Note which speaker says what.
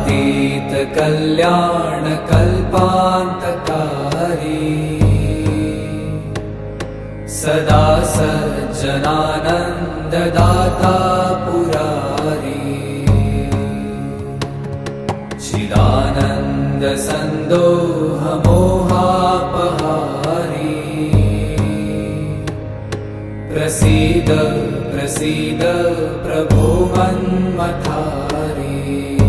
Speaker 1: गुणातीत कल्याण कल्पान्तकारी सदा सज्जनानन्ददाता पुरारी चिदानन्द सन्दोह मोहापहारी प्रसीद प्रसीद प्रभो मन्मथारी।